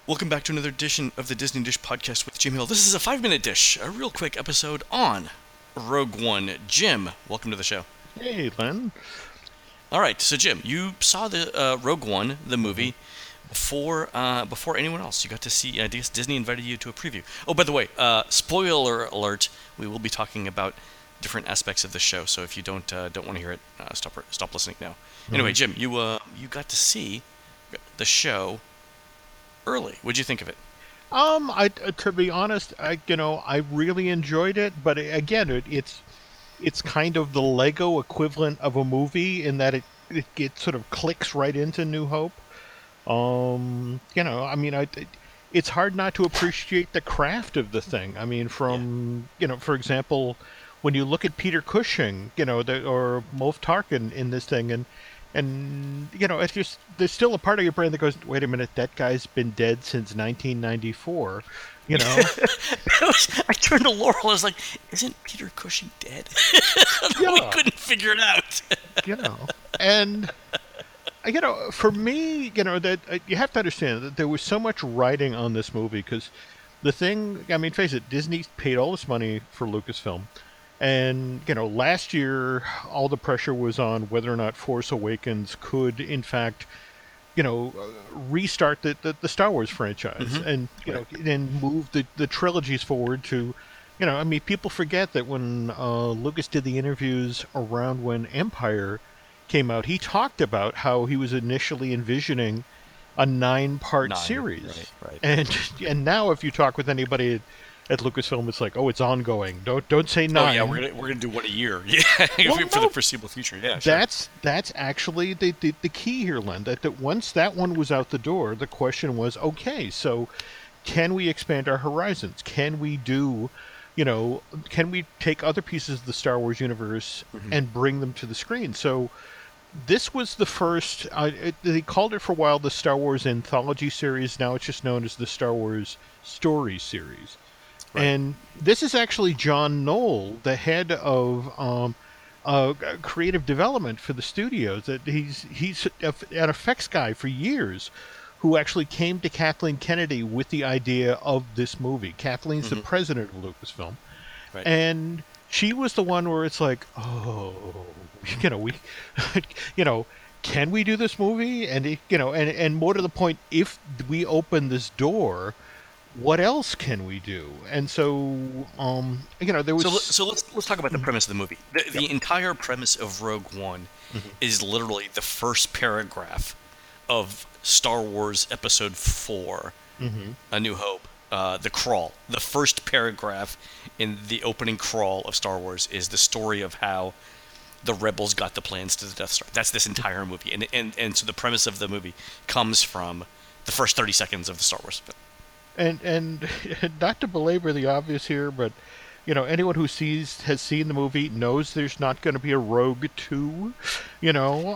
Welcome back to another edition of the Disney Dish Podcast with Jim Hill. This is a 5-minute dish, a real quick episode on Rogue One. Jim, welcome to the show. Hey, Len. All right, so Jim, you saw the Rogue One, the hmm movie, before anyone else. You got to see. I guess Disney invited you to a preview. Oh, by the way, spoiler alert: we will be talking about different aspects of the show. So if you don't want to hear it, stop listening now. hmm Anyway, Jim, you got to see the show early. What'd you think of it? to be honest, I really enjoyed it, but again, it's kind of the Lego equivalent of a movie in that it sort of clicks right into New Hope. It's hard not to appreciate the craft of the thing. I mean, Yeah. for example, when you look at Peter Cushing, or Moff Tarkin in this thing, and it's just there's still a part of your brain that goes, wait a minute, that guy's been dead since 1994, you know? I turned to Laurel. I was like, "Isn't Peter Cushing dead?" We Yeah, couldn't figure it out. you know, and for me, that you have to understand that there was so much writing on this movie because the thing, I mean, face it, Disney paid all this money for Lucasfilm. And, last year, all the pressure was on whether or not Force Awakens could, in fact, restart the Star Wars franchise and, Right. and move the trilogies forward to, I mean, people forget that when Lucas did the interviews around when Empire came out, he talked about how he was initially envisioning a 9-part Nine. Right. series. Right. And and now if you talk with anybody at Lucasfilm, it's like, oh, it's ongoing. Don't say Oh yeah, 9. we're gonna do one a year. Yeah, Well, for the no, foreseeable future. Yeah, sure. that's actually the key here, Len. That once that one was out the door, the question was, okay, so can we expand our horizons? Can we do, can we take other pieces of the Star Wars universe Hmm. and bring them to the screen? So this was the first. They called it for a while the Star Wars Anthology series. Now it's just known as the Star Wars Story series. Right. And this is actually John Knoll, the head of creative development for the studios. That he's an effects guy for years, who actually came to Kathleen Kennedy with the idea of this movie. Kathleen's the Hmm. president of Lucasfilm, Right. and she was the one where it's like, oh, we, you know, can we do this movie? And and more to the point, if we open this door, what else can we do? And so, there So was, let's talk about the premise of the movie. The, yep, the entire premise of Rogue One hmm is literally the first paragraph of Star Wars Episode 4, hmm A New Hope. The crawl. The first paragraph in the opening crawl of Star Wars is the story of how the rebels got the plans to the Death Star. That's this entire movie, and so the premise of the movie comes from the first 30 seconds of the Star Wars film. and not to belabor the obvious here, but anyone who has seen the movie knows there's not going to be a Rogue Two. You know,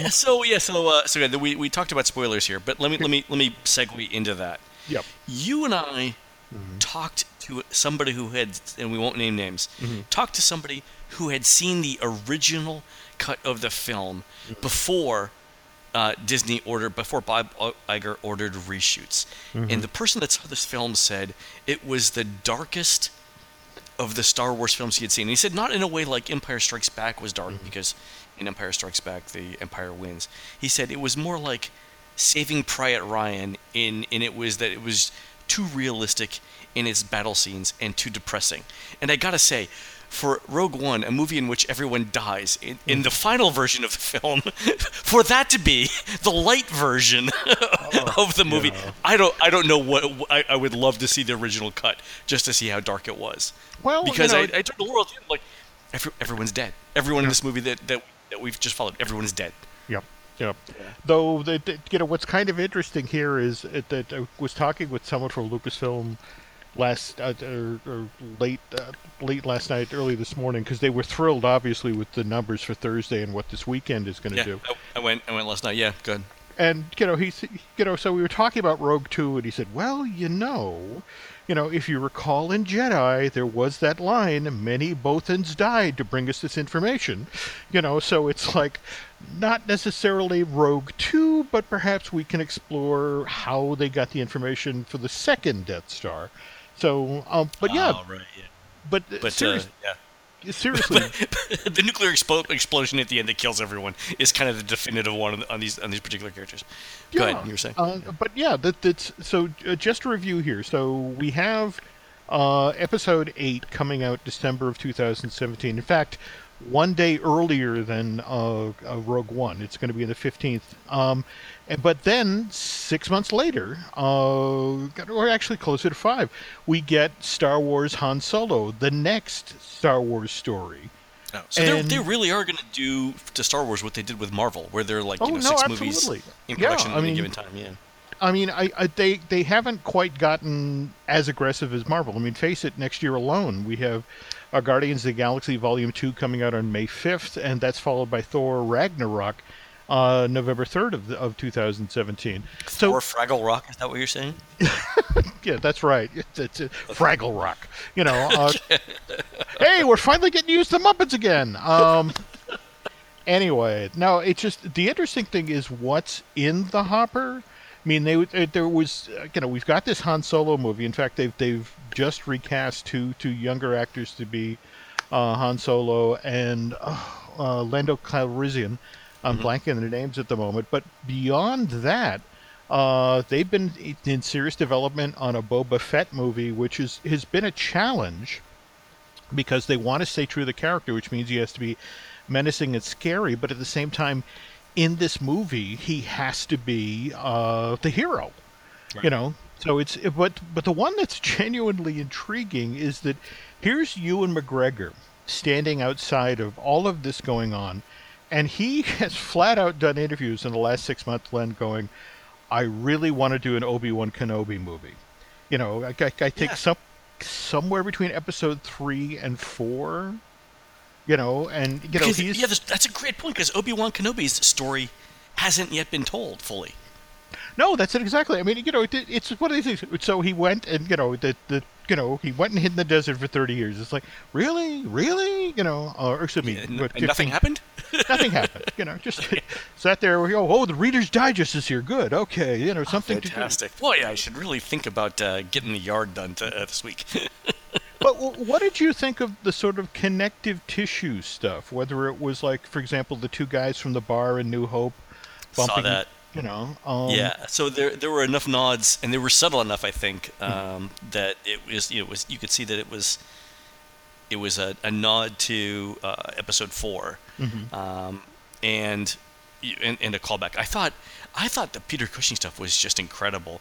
So yeah, we talked about spoilers here, but let me segue into that. yep, You and I hmm talked to somebody who had, and we won't name names, hmm talked to somebody who had seen the original cut of the film before before Bob Iger ordered reshoots. And hmm the person that saw this film said it was the darkest of the Star Wars films he had seen. And he said not in a way like Empire Strikes Back was dark, hmm because in Empire Strikes Back the Empire wins. He said it was more like Saving Private Ryan in it was that it was too realistic in its battle scenes and too depressing. And I gotta say, for Rogue One, a movie in which everyone dies, in the final version of the film, for that to be the light version Oh, of the movie, yeah. I don't know what I would love to see the original cut just to see how dark it was, Well, because I told the world like everyone's dead. Everyone in yeah, this movie that we've just followed, everyone is dead. yep, yep. Yeah. Though, what's kind of interesting here is that I was talking with someone from Lucasfilm last or late last night, early this morning, because they were thrilled, obviously, with the numbers for Thursday and what this weekend is going to Yeah, do. I went last night. Yeah, good. And so we were talking about Rogue Two, and he said, "Well, if you recall in Jedi, there was that line, 'Many Bothans died to bring us this information.' So it's like not necessarily Rogue Two, but perhaps we can explore how they got the information for the second Death Star. So, but yeah, Oh, right, yeah. but But yeah. seriously, The nuclear explosion at the end that kills everyone is kind of the definitive one on these particular characters. Go yeah. ahead, you were saying. But yeah, that's so. Just a review here. So we have episode 8 coming out December of 2017. In fact, one day earlier than Rogue One. It's going to be the 15th. But then 6 months later, or actually closer to 5, we get Star Wars Han Solo, the next Star Wars story. Oh, so they really are going to do to Star Wars what they did with Marvel, where they're like 6 movies absolutely. in production at any given time. Yeah. I mean, they haven't quite gotten as aggressive as Marvel. I mean, face it, next year alone we have Guardians of the Galaxy Volume 2 coming out on May 5th, and that's followed by Thor Ragnarok November 3rd of 2017. Thor Fraggle Rock, is that what you're saying? Yeah, that's right. It's Fraggle Rock. Hey, we're finally getting used to Muppets again. Anyway, no, it's just the interesting thing is what's in the hopper. I mean, there was, we've got this Han Solo movie. In fact, they've just recast two younger actors to be Han Solo and Lando Calrissian. I'm blanking on their names at the moment, but beyond that, they've been in serious development on a Boba Fett movie, which has been a challenge because they want to stay true to the character, which means he has to be menacing and scary, but at the same time, in this movie, he has to be the hero. Right. So but the one that's genuinely intriguing is that here's Ewan McGregor standing outside of all of this going on, and he has flat out done interviews in the last 6 months, Len, going, I really want to do an Obi-Wan Kenobi movie. I think somewhere between episode 3 and 4. That's a great point, because Obi-Wan Kenobi's story hasn't yet been told fully. No, that's it exactly. I mean, it's one of these things. So he went and he went and hid in the desert for 30 years. It's like, really, or excuse me, nothing happened. Nothing happened. Just sat there. Oh, the Reader's Digest is here. Good. Okay. Something fantastic. Boy, I should really think about getting the yard done this week. But what did you think of the sort of connective tissue stuff? Whether it was like, for example, the two guys from the bar in New Hope bumping, saw that. Yeah. So there were enough nods, and they were subtle enough, I think, that it was you could see that it was a nod to episode 4, and a callback. I thought the Peter Cushing stuff was just incredible.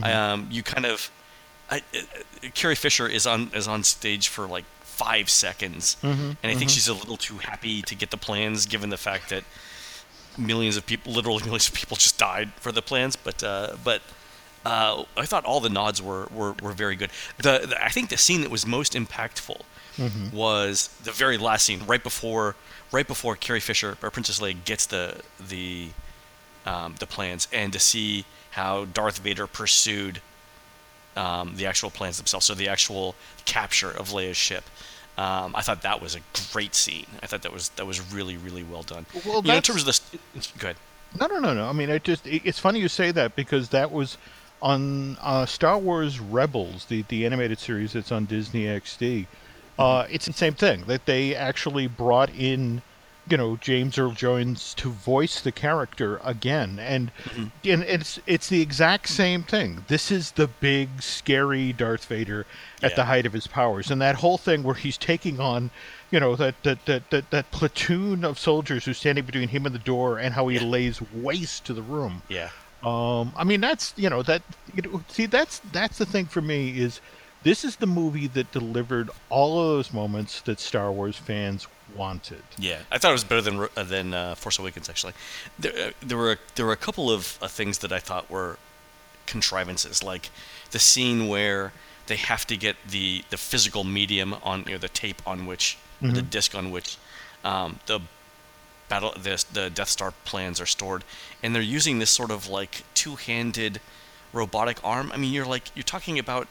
Carrie Fisher is on stage for like 5 seconds, and I think she's a little too happy to get the plans, given the fact that literally millions of people just died for the plans. But I thought all the nods were very good. I think the scene that was most impactful was the very last scene, right before Carrie Fisher or Princess Leia gets the plans, and to see how Darth Vader pursued the actual plans themselves, so the actual capture of Leia's ship. I thought that was a great scene. I thought that was really, really well done. Well, in terms of this, go ahead. No. I mean, it's funny you say that, because that was on Star Wars Rebels, the animated series that's on Disney XD. It's the same thing, that they actually brought in James Earl Jones to voice the character again, and it's the exact same thing. This is the big scary Darth Vader at the height of his powers, and that whole thing where he's taking on that platoon of soldiers who's standing between him and the door, and how he lays waste to the room. I mean, that's that's the thing for me, is this is the movie that delivered all of those moments that Star Wars fans wanted. Yeah, I thought it was better than Force Awakens. Actually, there were a couple of things that I thought were contrivances, like the scene where they have to get the physical medium on the tape on which, or the disc on which, the Death Star plans are stored, and they're using this sort of like two-handed robotic arm. I mean, you're talking about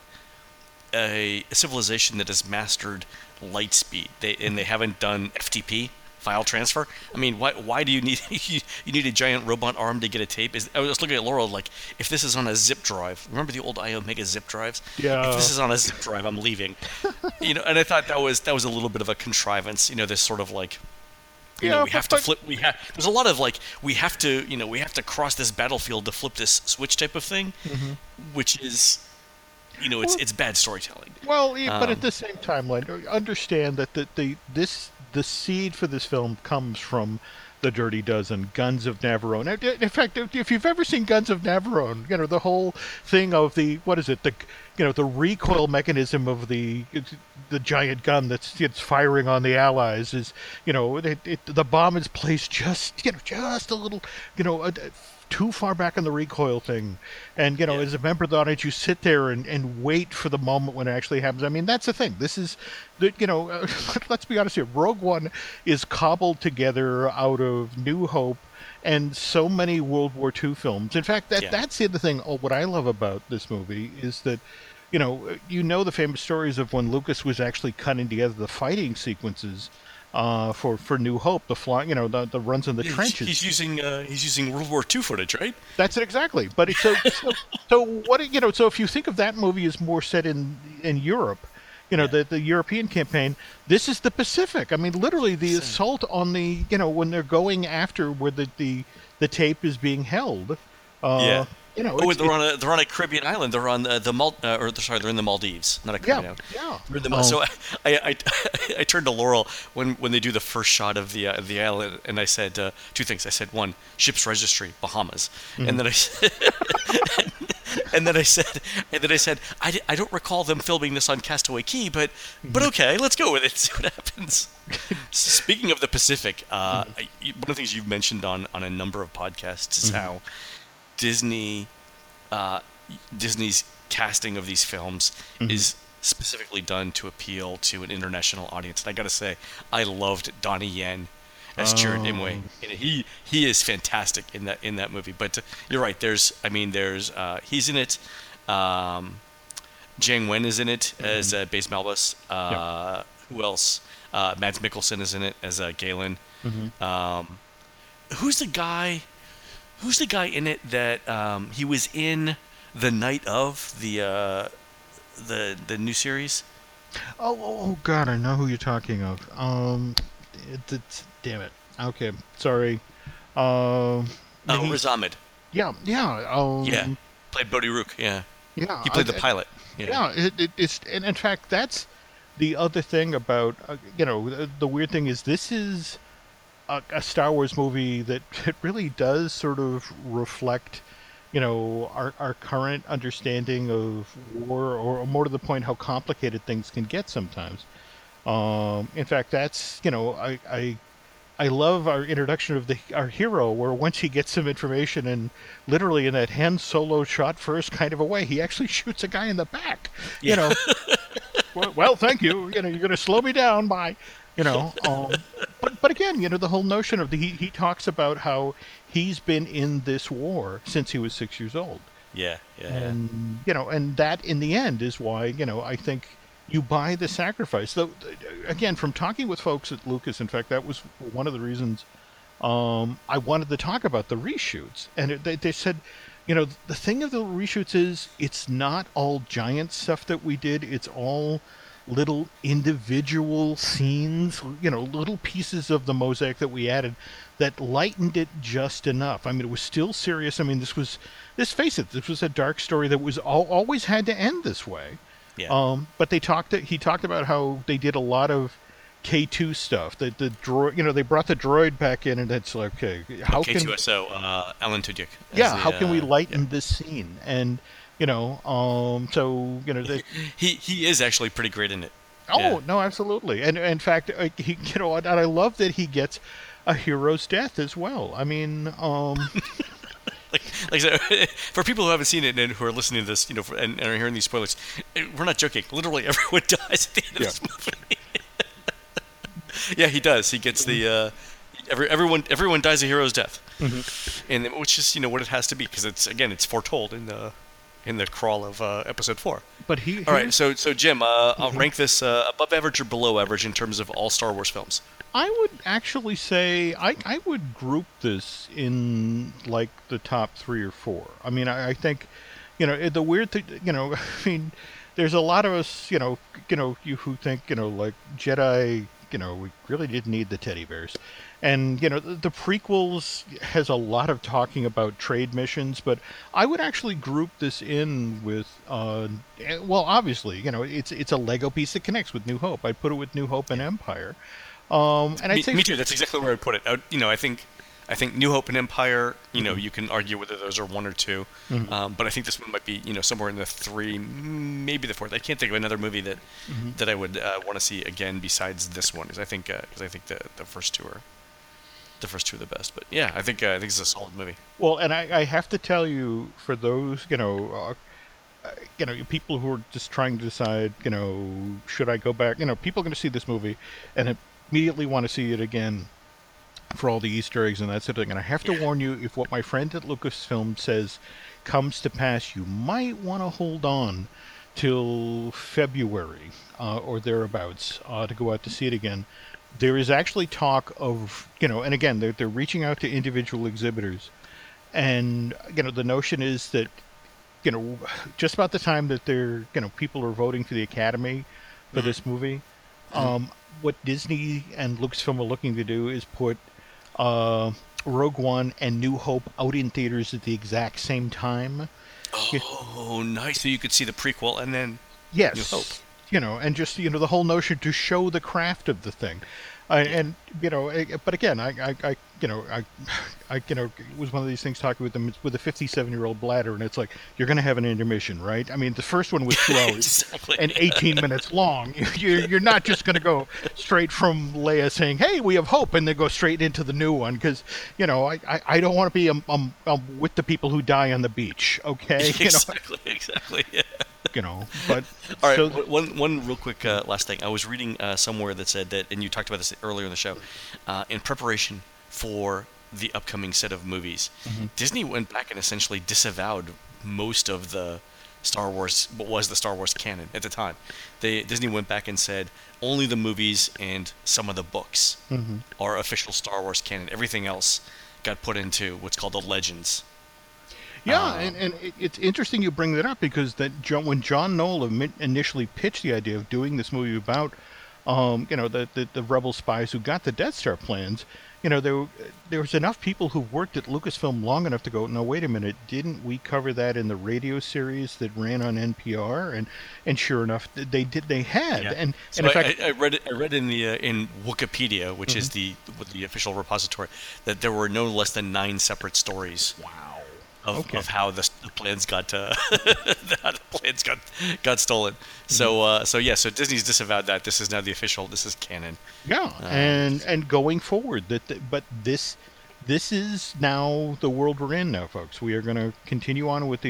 a civilization that has mastered light speed. They haven't done FTP, file transfer. I mean, why do you need you need a giant robot arm to get a tape? I was looking at Laurel like, if this is on a zip drive, remember the old Iomega zip drives? Yeah. If this is on a zip drive, I'm leaving. And I thought that was a little bit of a contrivance. This sort of like. We have to flip. There's a lot of like we have to cross this battlefield to flip this switch type of thing, which is, it's bad storytelling. Well, but at the same time, like, understand that the seed for this film comes from the Dirty Dozen, Guns of Navarone. In fact, if you've ever seen Guns of Navarone, the whole thing of the the recoil mechanism of the giant gun that's firing on the Allies is, the bomb is placed just a little, too far back on the recoil thing, and as a member of the audience, you sit there and wait for the moment when it actually happens. I mean, that's the thing. This is let's be honest here. Rogue One is cobbled together out of New Hope and so many World War II films. In fact, that's the other thing. What I love about this movie is that the famous stories of when Lucas was actually cutting together the fighting sequences for New Hope, the flying, the runs in the trenches. He's using World War II footage, right? That's it exactly. But so what so if you think of that movie as more set in Europe, the European campaign, this is the Pacific. I mean, literally the assault on the when they're going after where the tape is being held. They're on a Caribbean island. They're on they're in the Maldives, not a Caribbean island. Yeah. They're in the So I turned to Laurel when they do the first shot of the island, and I said two things. I said, one, ship's registry, Bahamas, and then I said, and then I said, I don't recall them filming this on Castaway Cay, but okay, let's go with it. See what happens. Speaking of the Pacific, one of the things you've mentioned on a number of podcasts is how Disney's casting of these films is specifically done to appeal to an international audience. And I gotta say, I loved Donnie Yen as Chirrut Imwe. He is fantastic in that movie. But you're right. There's he's in it. Jiang Wen is in it as Baze Malbus. Who else? Mads Mikkelsen is in it as Galen. Who's the guy in it that he was in the night of the new series? Oh God, I know who you're talking of. Damn it. Okay, sorry. Riz Ahmed. Yeah. Played Bodhi Rook. Yeah. He played the pilot. It's and in fact that's the other thing about the weird thing is this is a Star Wars movie that it really does sort of reflect, our current understanding of war, or more to the point, how complicated things can get sometimes. In fact, that's I love our introduction of our hero, where once he gets some information, and literally in that Han Solo shot first kind of a way, he actually shoots a guy in the back. Well, thank you. You're going to slow me down by. But again, the whole notion of he talks about how he's been in this war since he was 6 years old. And and that in the end is why I think you buy the sacrifice. Though again, from talking with folks at Lucas, in fact, that was one of the reasons I wanted to talk about the reshoots, and they said, the thing of the reshoots is it's not all giant stuff that we did; it's all little individual scenes, little pieces of the mosaic that we added that lightened it just enough. I mean, it was still serious. I mean, let's face it, this was a dark story that was always had to end this way. But he talked about how they did a lot of K2 stuff. The droid, they brought the droid back in, and it's like, okay, how can K2SO, Alan Tudyk. How can we lighten this scene? And he is actually pretty great in it. No, absolutely. And in fact, he, and I love that he gets a hero's death as well. I mean, like I said, for people who haven't seen it and who are listening to this, and are hearing these spoilers, we're not joking. Literally, everyone dies at the end of this movie. Yeah, he does. He gets the everyone dies a hero's death, Hmm. and which is what it has to be because it's foretold in the crawl of episode 4. But All right, here's so Jim, I'll Mhm. rank this above average or below average in terms of all Star Wars films. I would actually say I would group this in like the top 3 or 4. I mean, I think, the weird thing, I mean, there's a lot of us, you who think, like Jedi, we really didn't need the teddy bears. And, the prequels has a lot of talking about trade missions, but I would actually group this in with, well, obviously, it's a Lego piece that connects with New Hope. I'd put it with New Hope and Empire. And I'd say Me too. That's exactly where I'd put it. I think New Hope and Empire. Mhm. You can argue whether those are one or two, Mhm. but I think this one might be somewhere in the three, maybe the fourth. I can't think of another movie Mhm. that I would want to see again besides this one. Because I think the first two are the best. But yeah, I think it's a solid movie. Well, and I have to tell you, for those, people who are just trying to decide, should I go back? People are going to see this movie and immediately want to see it again for all the Easter eggs and that sort of thing. And I have to Yeah. warn you, if what my friend at Lucasfilm says comes to pass, you might want to hold on till February or thereabouts to go out to see it again. There is actually talk of, and again, they're reaching out to individual exhibitors. And, the notion is that, you know, just about the time that people are voting for the Academy for Hmm. this movie, Hmm. um, what Disney and Lucasfilm are looking to do is put uh, Rogue One and New Hope out in theaters at the exact same time. Y- Oh, nice. So you could see the prequel and then New Hope. Yes, and just the whole notion to show the craft of the thing, Yeah. and but again, it was one of these things talking with them with a 57-year-old bladder, and it's like you're going to have an intermission, right? I mean, the first one was 2 hours Exactly. and 18 minutes long. You're not just going to go straight from Leia saying, "Hey, we have hope," and then go straight into the new one because I don't want to be with the people who die on the beach, okay? Exactly. Exactly. Yeah. But All right, so. one real quick last thing. I was reading somewhere that said that, and you talked about this earlier in the show, in preparation for the upcoming set of movies, Mhm. Disney went back and essentially disavowed most of the Star Wars, what was the Star Wars canon at the time. Disney went back and said only the movies and some of the books Mhm. are official Star Wars canon. Everything else got put into what's called the Legends. Yeah, and it's interesting you bring that up because when John Knoll initially pitched the idea of doing this movie about, the rebel spies who got the Death Star plans, there was enough people who worked at Lucasfilm long enough to go, no, wait a minute, didn't we cover that in the radio series that ran on NPR? And sure enough, they had, Yeah. and So in fact, I read in the in Wikipedia, which is Mhm. the official repository, that there were no less than 9 separate stories wow, of, okay. of how the plans got how the plans got stolen. Mhm. So Disney's disavowed that. This is now the official. This is canon. Yeah, Which is and going forward, but this is now the world we're in now, folks. We are going to continue on with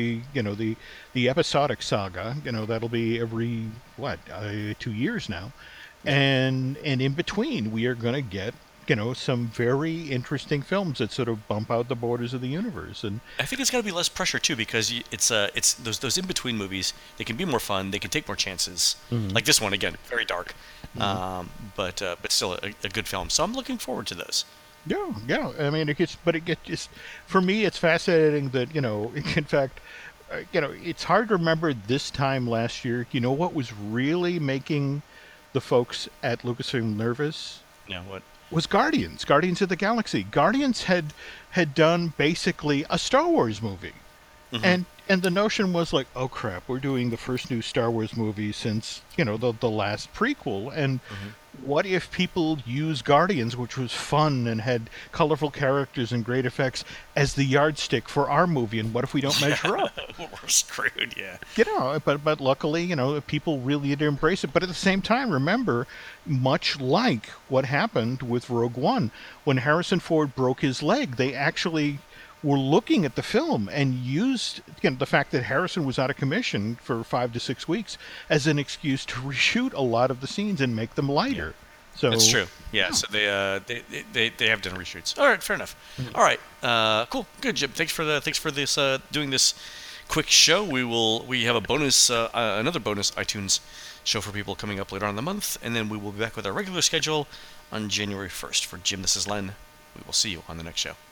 the episodic saga. That'll be every 2 years now, yeah. and in between, we are going to get some very interesting films that sort of bump out the borders of the universe. And I think it's got to be less pressure too because it's those in between movies. They can be more fun. They can take more chances. Mhm. Like this one again, very dark, Mhm. but still a good film. So I'm looking forward to those. Yeah, yeah. I mean, it gets just for me, it's fascinating that in fact, it's hard to remember this time last year. You know what was really making the folks at Lucasfilm nervous You know what? was Guardians of the Galaxy. Guardians had done basically a Star Wars movie, Hmm. and the notion was like, oh crap, we're doing the first new Star Wars movie since the last prequel, and Hmm. what if people use Guardians, which was fun and had colorful characters and great effects, as the yardstick for our movie, and what if we don't measure up? We're screwed. Yeah. But luckily, people really did embrace it. But at the same time, remember, much like what happened with Rogue One, when Harrison Ford broke his leg, they actually were looking at the film and used the fact that Harrison was out of commission for 5 to 6 weeks as an excuse to reshoot a lot of the scenes and make them Yeah. lighter. So That's true. Yeah. So they have done reshoots. All right. Fair enough. All right. Cool. Good, Jim. Thanks for this doing this quick show. We have a bonus another bonus iTunes show for people coming up later on in the month, and then we will be back with our regular schedule on January 1st. For Jim, this is Len. We will see you on the next show.